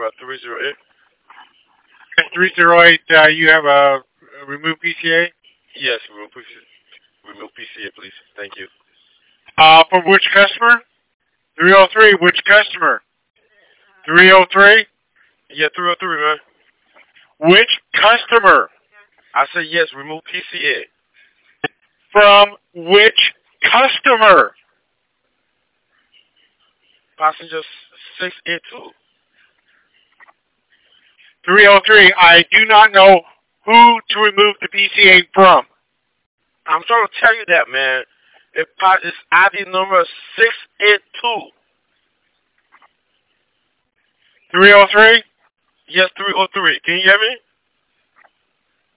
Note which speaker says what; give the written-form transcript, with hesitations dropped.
Speaker 1: about 308.
Speaker 2: 308, you have a remove PCA?
Speaker 1: Yes, remove PCA, please. Thank you.
Speaker 2: For which customer? 303, which customer? 303?
Speaker 1: Yeah, 303, man.
Speaker 2: Which customer?
Speaker 1: I said yes, remove PCA.
Speaker 2: From which customer?
Speaker 1: Passenger 682.
Speaker 2: 303, I do not know who to remove the PCA from.
Speaker 1: I'm trying to tell you that, man. It's ID number 682.
Speaker 2: 303?
Speaker 1: Yes, 303. Can you hear me?